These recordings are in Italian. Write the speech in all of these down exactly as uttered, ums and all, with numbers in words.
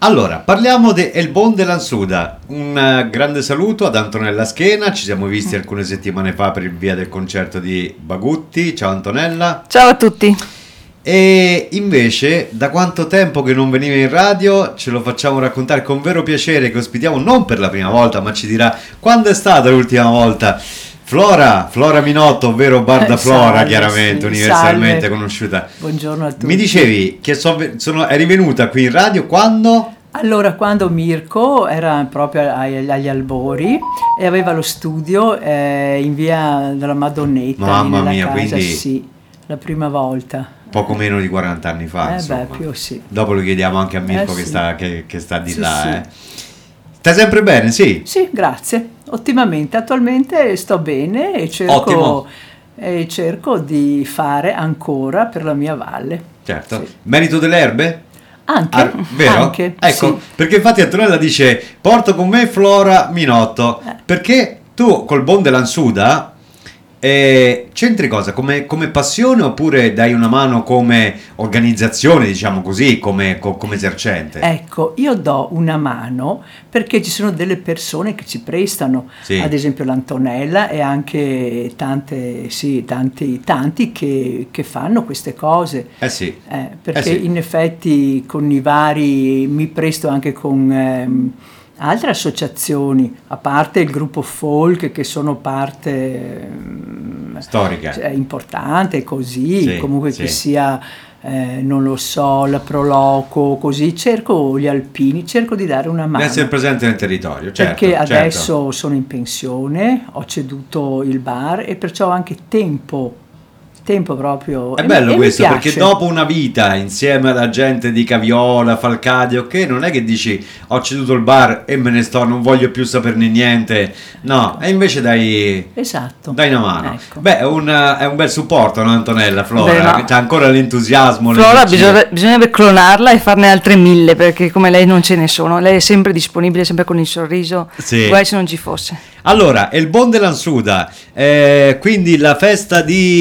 Allora, parliamo di El Bon de Lansuda. Un grande saluto ad Antonella Schena, ci siamo visti alcune settimane fa per il via del concerto di Bagutti. Ciao Antonella. Ciao a tutti. E invece, da quanto tempo che non veniva in radio, ce lo facciamo raccontare con vero piacere, che ospitiamo non per la prima volta, ma ci dirà quando è stata l'ultima volta. Flora, Flora Minotto, ovvero Barda Flora, salve, chiaramente, sì, universalmente salve. Conosciuta. Buongiorno a tutti. Mi dicevi che so, sono, eri venuta qui in radio quando? Allora, quando Mirko era proprio agli, agli albori e aveva lo studio eh, in via della Madonnetta. Mamma nella mia, casa, quindi... Sì, la prima volta. Poco meno di quaranta anni fa, eh insomma. Beh, più sì. Dopo lo chiediamo anche a Mirko eh che, sì. sta, che, che sta di sì, là, sì. eh. Stai sempre bene, sì? Sì, grazie. Ottimamente, attualmente sto bene e cerco, e cerco di fare ancora per la mia valle. Certo. Sì. Merito delle erbe? Anche, ah, vero? Anche, ecco, sì. Perché infatti Antonella dice porto con me Flora Minotto, eh. perché tu col Bon de Lansuda eh, c'entri cosa? Come, come passione oppure dai una mano come organizzazione, diciamo così, come, co, come esercente? Ecco, io do una mano perché ci sono delle persone che ci prestano, sì. Ad esempio l'Antonella e anche tante, sì, tanti, tanti che, che fanno queste cose. Eh sì. Eh, perché eh sì. in effetti con i vari mi presto anche con... Ehm, altre associazioni, a parte il gruppo folk che sono parte storica, cioè, importante così, sì, comunque sì. che sia eh, non lo so, la Proloco, così cerco gli alpini, cerco di dare una mano. Di essere presente nel territorio, certo. Perché adesso certo. sono in pensione, ho ceduto il bar e perciò ho anche tempo. tempo proprio. È e bello mi, questo, e mi perché piace. dopo una vita insieme alla gente di Caviola, Falcadio, che non è che dici ho ceduto il bar e me ne sto, non voglio più saperne niente, no, ecco. E invece dai, esatto. dai una mano. Ecco. Beh, è un, è un bel supporto, no Antonella? Flora, Beh, no. c'ha ancora l'entusiasmo. Flora bisogna, bisognerebbe clonarla e farne altre mille, perché come lei non ce ne sono, lei è sempre disponibile, sempre con il sorriso, sì. Guai se non ci fosse. Allora, El Bon de Lansuda, eh, quindi la festa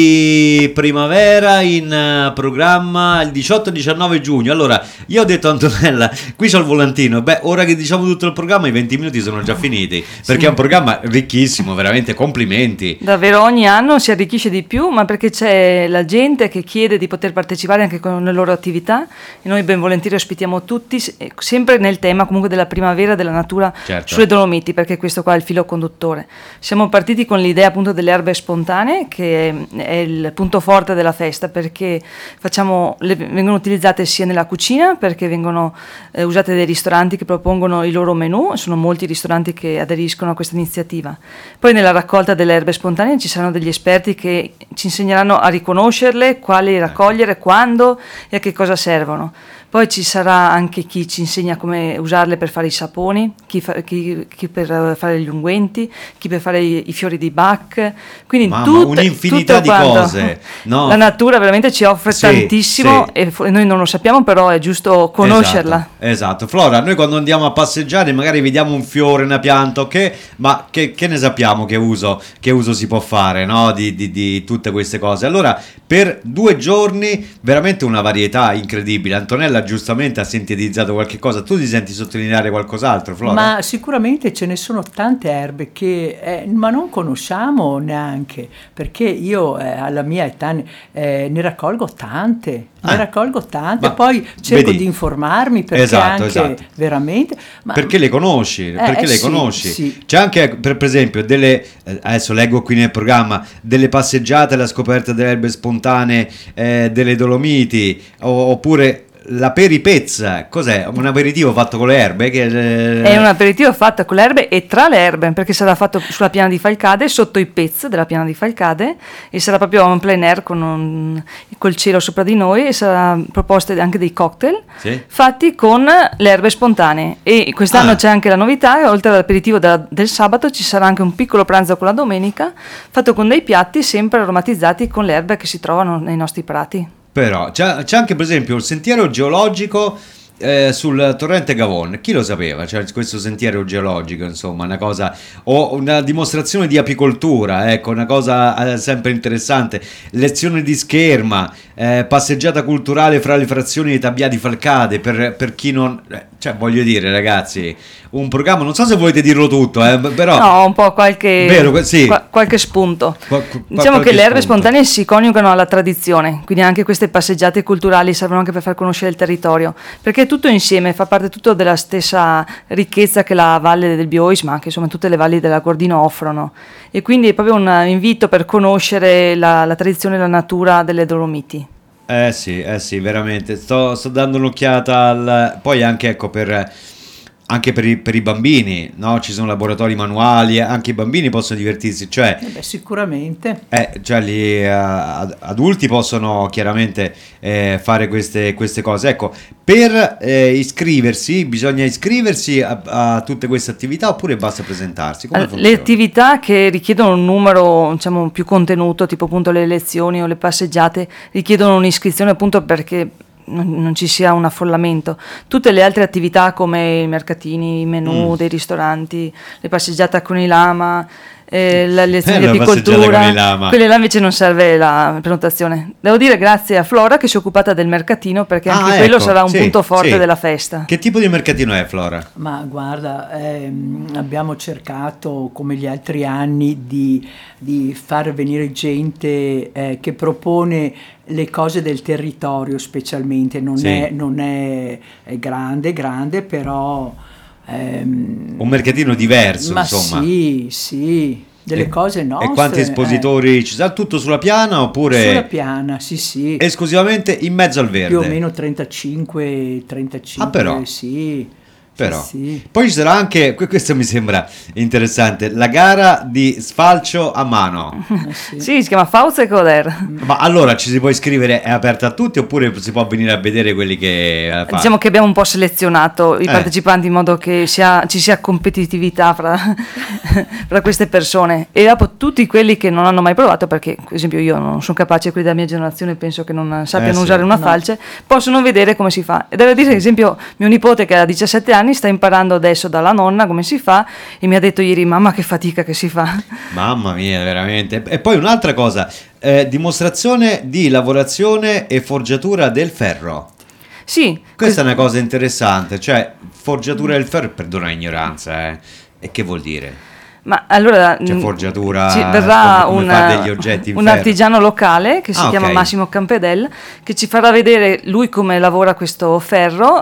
di primavera in uh, programma il diciotto e diciannove giugno. Allora, io ho detto a Antonella, qui c'ho il volantino, beh, ora che diciamo tutto il programma i venti minuti sono già finiti, perché sì. È un programma ricchissimo, veramente complimenti. Davvero ogni anno si arricchisce di più, ma perché c'è la gente che chiede di poter partecipare anche con le loro attività e noi ben volentieri ospitiamo tutti, sempre nel tema comunque della primavera, della natura, certo. Sulle Dolomiti, perché questo qua è il filo conduttore. Siamo partiti con l'idea appunto delle erbe spontanee, che è il punto forte della festa, perché facciamo, le, vengono utilizzate sia nella cucina, perché vengono eh, usate dai ristoranti che propongono i loro menù, sono molti ristoranti che aderiscono a questa iniziativa. Poi nella raccolta delle erbe spontanee ci saranno degli esperti che ci insegneranno a riconoscerle, quali raccogliere, quando e a che cosa servono. Poi ci sarà anche chi ci insegna come usarle per fare i saponi, chi, fa, chi, chi per fare gli unguenti, chi per fare i, i fiori di Bach. Quindi Mamma, tutte, un'infinità di quanto. cose. No. La natura veramente ci offre sì, tantissimo sì. E noi non lo sappiamo, però è giusto conoscerla. Esatto, esatto. Flora, noi quando andiamo a passeggiare magari vediamo un fiore, una pianta, ok? Ma che, che ne sappiamo che uso, che uso si può fare, no? Di, di, di tutte queste cose. Allora, per due giorni veramente una varietà incredibile. Antonella giustamente ha sintetizzato qualche cosa, tu ti senti sottolineare qualcos'altro, Flora? Ma sicuramente ce ne sono tante erbe che eh, ma non conosciamo neanche, perché io eh, alla mia età eh, ne raccolgo tante, ah, ne raccolgo tante, poi cerco vedi, di informarmi perché esatto, anche esatto. veramente ma, perché le conosci, eh, perché eh, le sì, conosci. Sì. C'è anche per, per esempio delle, eh, adesso leggo qui nel programma, delle passeggiate alla scoperta delle erbe spontanee eh, delle Dolomiti, o, oppure la peripezza, cos'è? Un aperitivo fatto con le erbe? Che, eh... È un aperitivo fatto con le erbe e tra le erbe, perché sarà fatto sulla piana di Falcade, sotto i pezzi della piana di Falcade, e sarà proprio un plein air con un, col cielo sopra di noi, e sarà proposte anche dei cocktail sì. fatti con le erbe spontanee. E quest'anno ah. c'è anche la novità, oltre all'aperitivo da, del sabato ci sarà anche un piccolo pranzo con la domenica, fatto con dei piatti sempre aromatizzati con le erbe che si trovano nei nostri prati. Però c'è, c'è anche per esempio il sentiero geologico eh, sul torrente Gavon, chi lo sapeva? Cioè, questo sentiero geologico, insomma, una cosa, o una dimostrazione di apicoltura, ecco, una cosa eh, sempre interessante, lezione di scherma, eh, passeggiata culturale fra le frazioni dei Tabbiati Falcade, per, per chi non... Eh, cioè, voglio dire, ragazzi, un programma, non so se volete dirlo tutto, eh, però... No, un po' qualche, vero, sì. qua, qualche spunto. Qua, qua, diciamo qualche che le erbe spunto. spontanee si coniugano alla tradizione, quindi anche queste passeggiate culturali servono anche per far conoscere il territorio, perché è tutto insieme, fa parte tutto della stessa ricchezza che la Valle del Biois, ma anche insomma tutte le valli della Gordino offrono, e quindi è proprio un invito per conoscere la, la tradizione e la natura delle Dolomiti. Eh sì, eh sì, veramente. Sto, sto dando un'occhiata al... Poi anche, ecco, per... Anche per i, per i bambini, no? Ci sono laboratori manuali, anche i bambini possono divertirsi, cioè, Eh beh, sicuramente. eh, cioè gli eh, ad- adulti possono chiaramente eh, fare queste, queste cose. Ecco, per eh, iscriversi, bisogna iscriversi a, a tutte queste attività oppure basta presentarsi? Come Allora, le funziona? attività che richiedono un numero, diciamo, più contenuto, tipo appunto le lezioni o le passeggiate, richiedono un'iscrizione appunto perché non, non ci sia un affollamento. Tutte le altre attività come i mercatini, i menù Mm. dei ristoranti, le passeggiate con i lama, eh, la lezione Eh, di la passeggiata apicoltura, con i lama. quelle là invece non serve la prenotazione. Devo dire grazie a Flora che si è occupata del mercatino, perché Ah, anche quello ecco, sarà un sì, punto forte sì. della festa. Che tipo di mercatino è, Flora? Ma guarda, ehm, abbiamo cercato come gli altri anni di, di far venire gente eh, che propone le cose del territorio specialmente, non, Sì. è, non è, è grande, grande, però... ehm, Un mercatino diverso, ma insomma. sì, sì, delle E- cose nostre. E quanti eh. espositori ci sono? Tutto sulla piana oppure Sulla piana, sì, sì. esclusivamente in mezzo al verde? Più o meno trentacinque, trentacinque, Ah, però. sì. Però. Sì, sì. Poi ci sarà anche, que- questo mi sembra interessante, la gara di sfalcio a mano. Eh, sì. Sì, si chiama Fauza e Coder. Ma allora ci si può iscrivere, è aperta a tutti oppure si può venire a vedere quelli che eh, fanno? Diciamo che abbiamo un po' selezionato i Eh. partecipanti in modo che sia- ci sia competitività fra, fra queste persone, e dopo tutti quelli che non hanno mai provato, perché per esempio io non sono capace, quelli della mia generazione penso che non sappiano Eh, sì. usare una No. falce, possono vedere come si fa. E devo dire che ad esempio mio nipote che ha diciassette anni sta imparando adesso dalla nonna come si fa, e mi ha detto ieri: mamma, che fatica che si fa. Mamma mia, veramente. E poi un'altra cosa, eh, dimostrazione di lavorazione e forgiatura del ferro. Sì, Questa è una cosa interessante, cioè forgiatura del ferro, perdona l'ignoranza, eh. E che vuol dire? ma allora Cioè, mh, forgiatura, ci verrà come- come un, fare degli oggetti in un ferro. artigiano locale che si Ah, chiama ok. Massimo Campedel, che ci farà vedere lui come lavora questo ferro.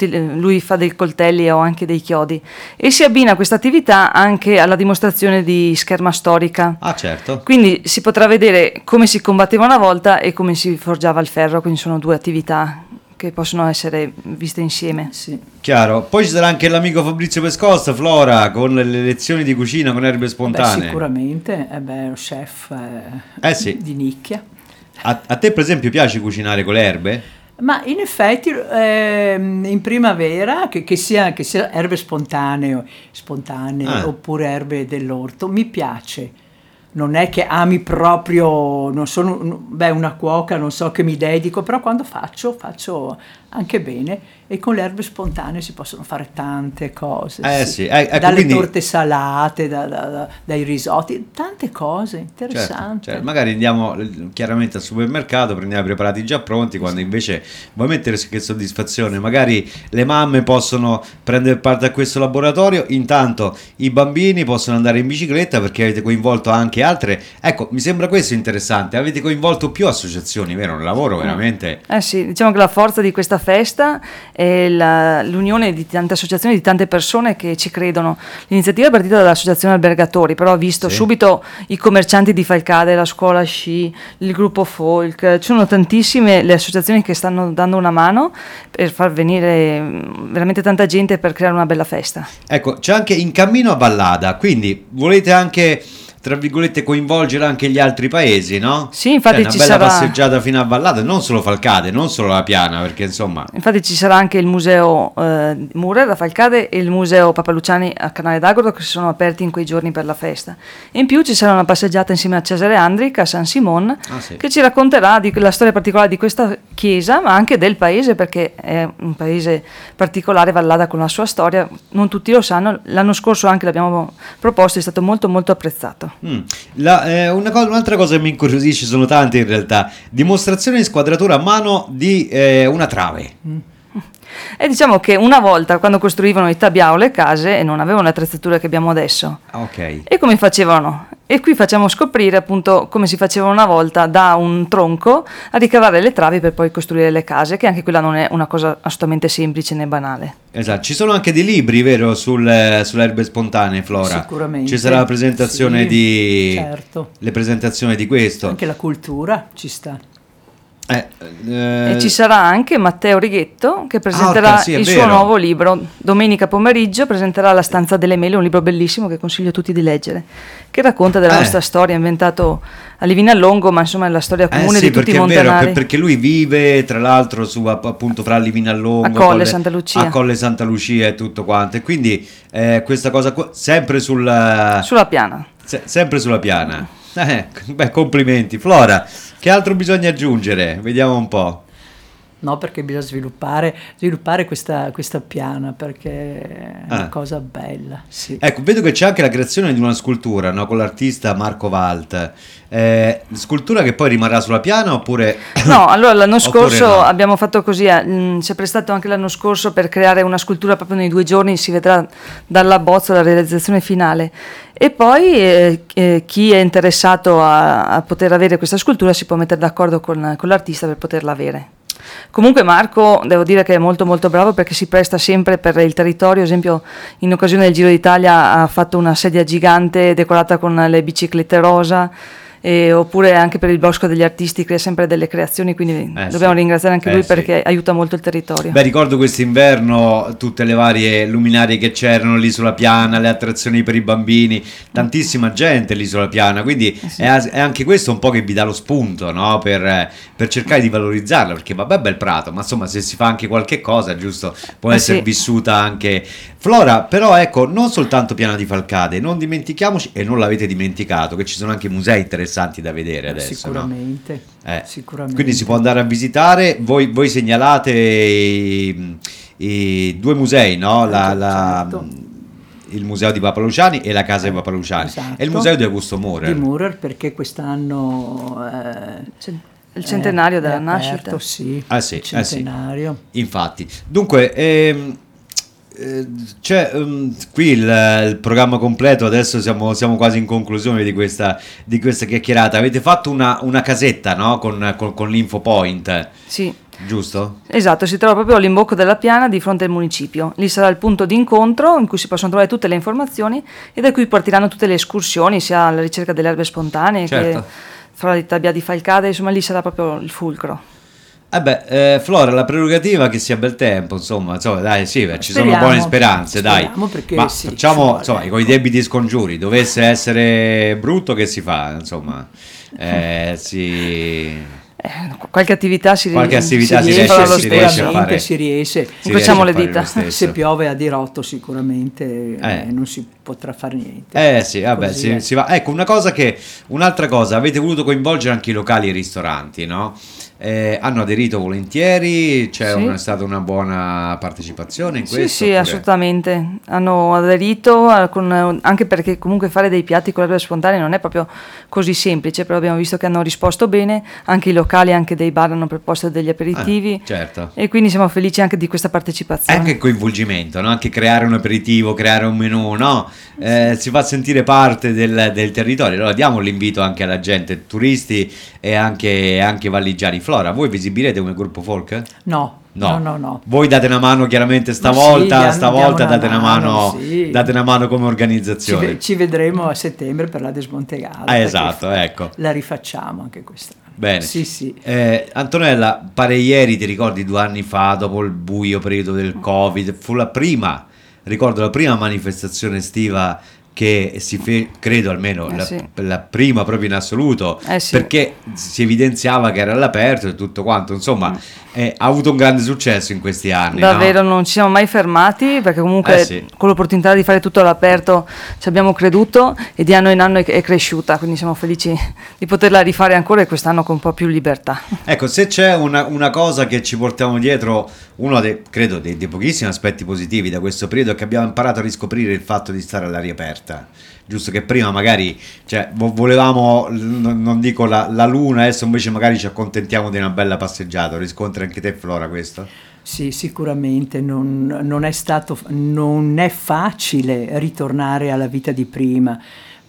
Lui fa dei coltelli o anche dei chiodi, e si abbina questa attività anche alla dimostrazione di scherma storica. Ah, certo. Quindi si potrà vedere come si combatteva una volta e come si forgiava il ferro, quindi sono due attività che possono essere viste insieme. Sì. Chiaro. Poi ci sarà anche l'amico Fabrizio Pescosta, Flora, con le lezioni di cucina con erbe Beh, spontanee. sicuramente è un chef eh, Eh sì. di nicchia. A, a te per esempio piace cucinare con le erbe? Ma in effetti ehm, in primavera, che, che sia, che sia erbe spontanee, spontanee Ah. oppure erbe dell'orto, mi piace. Non è che ami proprio, non sono beh, una cuoca, non so che mi dedico, però quando faccio, faccio anche bene, e con le erbe spontanee si possono fare tante cose. Eh sì, eh, ecco, dalle quindi- torte salate, da- da- da- dai risotti, tante cose Certo, interessanti. certo. Magari andiamo eh, chiaramente al supermercato, prendiamo i preparati già pronti, quando invece vuoi mettere che soddisfazione, magari le mamme possono prendere parte a questo laboratorio, intanto i bambini possono andare in bicicletta perché avete coinvolto anche altre, ecco, mi sembra questo interessante, avete coinvolto più associazioni, vero? Un lavoro veramente... Eh sì, diciamo che la forza di questa festa è la- l'unione di tante associazioni, di tante persone che ci credono. L'iniziativa è partita dall'associazione Albergatori, però ha visto Sì. subito i commercianti di Falcade, la scuola sci, il gruppo folk. Ci sono tantissime le associazioni che stanno dando una mano per far venire mm, veramente tanta gente per creare una bella festa. Ecco, c'è anche In Cammino a Vallada, quindi volete anche tra virgolette, coinvolgere anche gli altri paesi, no? Sì, infatti cioè, una ci bella sarà passeggiata fino a Vallata, non solo Falcade, non solo la Piana, perché insomma... Infatti ci sarà anche il museo eh, Murer a Falcade e il museo Papaluciani a Canale d'Agordo, che sono aperti in quei giorni per la festa. E in più ci sarà una passeggiata insieme a Cesare Andric a San Simon, Ah, sì. che ci racconterà di la storia particolare di questa chiesa, ma anche del paese, perché è un paese particolare, Vallada, con la sua storia. Non tutti lo sanno, l'anno scorso anche l'abbiamo proposto, è stato molto molto apprezzato. Mm. La, eh, una cosa, un'altra cosa che mi incuriosisce, sono tante in realtà, dimostrazione di squadratura a mano di eh, una trave. Mm. E diciamo che una volta, quando costruivano i tabiao le case, e non avevano le attrezzature che abbiamo adesso, Ah, ok. e come facevano? E qui facciamo scoprire appunto come si faceva una volta, da un tronco a ricavare le travi per poi costruire le case, che anche quella non è una cosa assolutamente semplice né banale. Esatto, ci sono anche dei libri, vero, sul, sulle erbe spontanee, Flora? Sicuramente. Ci sarà la presentazione Sì, di... certo. Le presentazioni di questo. Anche la cultura ci sta. Eh, eh, E ci sarà anche Matteo Righetto che presenterà orca, sì, è il vero. suo nuovo libro. Domenica pomeriggio presenterà La stanza delle mele, un libro bellissimo che consiglio a tutti di leggere, che racconta della Eh. nostra storia, inventato a Livinallongo, ma insomma è la storia comune eh sì, di tutti perché i è vero, montanari. per- perché lui vive tra l'altro su, app- appunto fra Livinallongo, A Colle Santa Lucia. a Colle Santa Lucia e tutto quanto, e quindi eh, questa cosa qua, sempre sul, Sulla Piana. se- sempre sulla Piana. Eh, beh, complimenti. Flora, che altro bisogna aggiungere? Vediamo un po'. No, perché bisogna sviluppare, sviluppare questa, questa piana, perché è una Ah. cosa bella. Sì. Ecco, vedo che c'è anche la creazione di una scultura, no, con l'artista Marco Valt. Eh, scultura che poi rimarrà sulla Piana oppure... No, allora l'anno Oppure scorso no? abbiamo fatto così, eh, mh, si è prestato anche l'anno scorso per creare una scultura proprio nei due giorni, si vedrà dalla bozza la realizzazione finale. E poi eh, eh, chi è interessato a, a poter avere questa scultura si può mettere d'accordo con, con l'artista per poterla avere. Comunque Marco, devo dire che è molto molto bravo, perché si presta sempre per il territorio. Ad esempio, in occasione del Giro d'Italia ha fatto una sedia gigante decorata con le biciclette rosa, e, oppure anche per il Bosco degli Artisti crea sempre delle creazioni, quindi Eh, dobbiamo sì. ringraziare anche Eh, lui sì. perché aiuta molto il territorio. Beh, ricordo quest'inverno tutte le varie luminarie che c'erano lì sulla Piana, le attrazioni per i bambini, tantissima gente lì sulla Piana, quindi sì. è, as- è anche questo un po' che vi dà lo spunto, no? per, eh, per cercare di valorizzarla, perché vabbè, bel prato, ma insomma, se si fa anche qualche cosa, giusto, può Eh, essere sì. vissuta anche. Flora, però ecco, non soltanto Piana di Falcade, non dimentichiamoci, e non l'avete dimenticato, che ci sono anche musei interessanti da vedere adesso, no? Sicuramente, Eh, sicuramente. Quindi si può andare a visitare. Voi, voi segnalate i, i due musei, no? La- la- Certo. il museo di Papaluciani e la casa di Papaluciani, Esatto. e il museo di Augusto Murer. Di Murer, perché quest'anno eh, C'è il centenario è- della è nascita. aperto, sì, Ah, sì, il eh, sì. centenario. Infatti, dunque, ehm, eh, c'è ehm, qui il, il programma completo. Adesso siamo, siamo quasi in conclusione di questa, di questa chiacchierata. Avete fatto una, una casetta, no? Con, con, con l'info point, Sì. giusto? Esatto, si trova proprio all'imbocco della Piana di fronte al municipio. Lì sarà il punto di incontro in cui si possono trovare tutte le informazioni e da cui partiranno tutte le escursioni, sia alla ricerca delle erbe spontanee Certo. che fra i tabbia di Falcade, insomma lì sarà proprio il fulcro. Eh beh, eh, Flora, la prerogativa che sia bel tempo, insomma, insomma, dai, sì, beh, ci sono Speriamo, buone speranze, dai. speriamo, perché Ma sì, facciamo, ci vuole, insomma, ecco. con i debiti scongiuri, dovesse essere brutto, che si fa, insomma, eh, si... Eh, qualche attività si, Qualche attività si si riesce, riesce- farà lo si riesce a stesso. fare. Sicuramente si riesce. si Incrociamo riesce a le fare dita. lo stesso. Se piove a dirotto sicuramente Eh. eh, non si potrà fare niente. Eh sì, vabbè, Così si, è. si va. Ecco, una cosa che, un'altra cosa, avete voluto coinvolgere anche i locali e i ristoranti, no? Eh, hanno aderito volentieri, c'è Sì. una- è stata una buona partecipazione in Sì, questo? sì, oppure- assolutamente. Hanno aderito, eh, con, eh, anche perché comunque fare dei piatti con erbe spontanee non è proprio così semplice, però abbiamo visto che hanno risposto bene, anche i locali, anche dei bar hanno proposto degli aperitivi, Ah, certo. e quindi siamo felici anche di questa È partecipazione. anche il coinvolgimento, no? Anche creare un aperitivo, creare un menù, no? Eh, si fa sentire parte del, del territorio. Allora diamo l'invito anche alla gente, turisti e anche, anche valligiani. Flora, voi vi esibirete come gruppo folk? No, no, no, no. Voi date una mano chiaramente Ma sì, stavolta, diamo- stavolta diamo una date una mano, mano, sì. date una mano come Ci, organizzazione. ve- ci vedremo a settembre per la Desmontegata. Ah, perché esatto, ecco. La rifacciamo anche quest'anno. Bene. Sì, sì. Eh, Antonella, pare ieri, ti ricordi due anni fa, dopo il buio periodo del Covid, fu la prima, ricordo la prima manifestazione estiva che si fe- credo almeno eh la, sì. la prima proprio in assoluto, eh sì. perché si evidenziava che era all'aperto e tutto quanto, insomma, mm. eh, ha avuto un grande successo in questi anni. Davvero, no? Non ci siamo mai fermati, perché comunque eh sì. con l'opportunità di fare tutto all'aperto ci abbiamo creduto e di anno in anno è, è cresciuta, quindi siamo felici di poterla rifare ancora e quest'anno con un po' più libertà. Ecco, se c'è una, una cosa che ci portiamo dietro, uno dei, credo dei, dei pochissimi aspetti positivi da questo periodo è che abbiamo imparato a riscoprire il fatto di stare all'aria aperta, giusto che prima magari cioè, volevamo, non dico la, la luna, adesso invece magari ci accontentiamo di una bella passeggiata. Riscontri anche te, Flora, questo? Sì, sicuramente non, non è stato, non è facile ritornare alla vita di prima,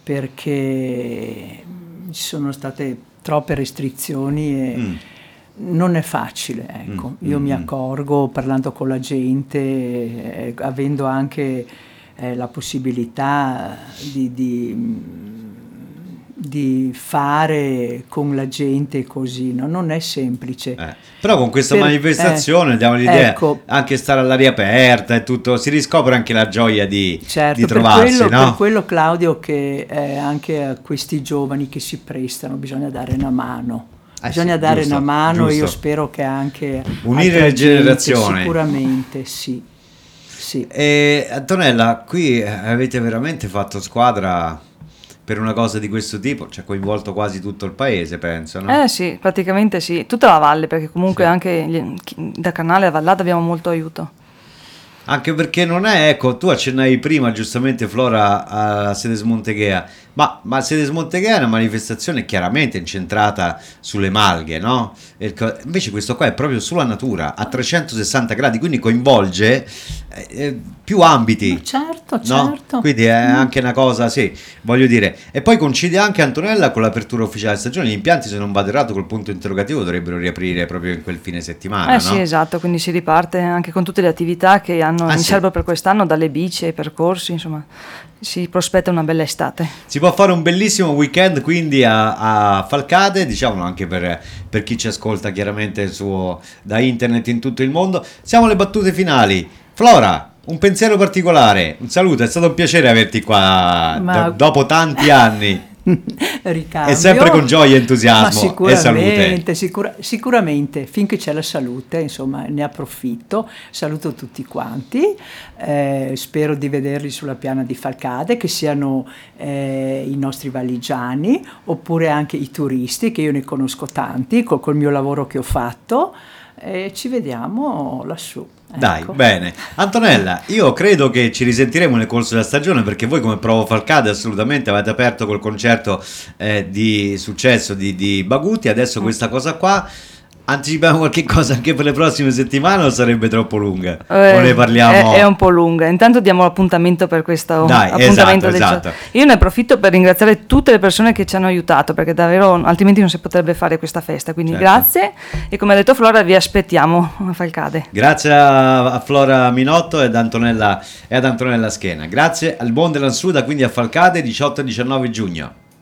perché ci sono state troppe restrizioni e mm. non è facile, ecco. Mm, Io mm, mi accorgo parlando con la gente, eh, avendo anche eh, la possibilità di, di, di fare con la gente così, no? Non è semplice. Eh, però con questa per, manifestazione eh, diamo l'idea, ecco, anche stare all'aria aperta e tutto, si riscopre anche la gioia di, certo, di trovarsi, per quello, no? Per quello, Claudio, che eh, anche a questi giovani che si prestano bisogna dare una mano. Eh bisogna sì, dare giusto, una mano giusto. E io spero che anche unire le generazioni. Sicuramente, sì. sì. E Antonella, qui avete veramente fatto squadra per una cosa di questo tipo, ci ha coinvolto quasi tutto il paese, penso, no? Eh sì, praticamente sì, tutta la valle, perché comunque sì. anche gli, da Canale a Vallata abbiamo molto aiuto. Anche perché non è, ecco, tu accennavi prima giustamente, Flora, a Sedes Monteghea, ma, ma Sedes Monteghea è una manifestazione chiaramente incentrata sulle malghe, no? E invece questo qua è proprio sulla natura, a trecentosessanta gradi, quindi coinvolge eh, più ambiti. Ma certo, no? certo. Quindi è mm. anche una cosa, sì, voglio dire. E poi coincide anche, Antonella, con l'apertura ufficiale della stagione. Gli impianti, se non vado errato, col punto interrogativo dovrebbero riaprire proprio in quel fine settimana, Eh no? sì, esatto, quindi si riparte anche con tutte le attività che hanno ah, in sì. serbo per quest'anno, dalle bici ai percorsi, insomma, si prospetta una bella estate. Si può fare un bellissimo weekend quindi a, a Falcade, diciamolo anche per, per chi ci ascolta chiaramente su, da internet in tutto il mondo. Siamo alle battute finali. Flora, un pensiero particolare, un saluto, è stato un piacere averti qua Ma... d- dopo tanti anni. Ricambio, e sempre con gioia, entusiasmo e salute. Sicura, sicuramente, finché c'è la salute, insomma, ne approfitto. Saluto tutti quanti, eh, spero di vederli sulla piana di Falcade, che siano eh, i nostri valigiani oppure anche i turisti, che io ne conosco tanti col, col mio lavoro che ho fatto, e ci vediamo lassù. Dai, ecco. Bene. Antonella, io credo che ci risentiremo nel corso della stagione, perché voi come Provo Falcade assolutamente avete aperto col concerto eh, di successo di, di Baguti, adesso questa cosa qua. Anticipiamo qualche cosa anche per le prossime settimane o sarebbe troppo lunga? Eh, o ne parliamo? È, è un po' lunga. Intanto diamo l'appuntamento per questo Dai, appuntamento esatto, del esatto. Io ne approfitto per ringraziare tutte le persone che ci hanno aiutato, perché davvero altrimenti non si potrebbe fare questa festa. Quindi certo. Grazie, e come ha detto Flora vi aspettiamo a Falcade. Grazie a Flora Minotto e ad Antonella, e ad Antonella Schena. Grazie al Buon dell'Ansuda, quindi a Falcade, diciotto e diciannove giugno.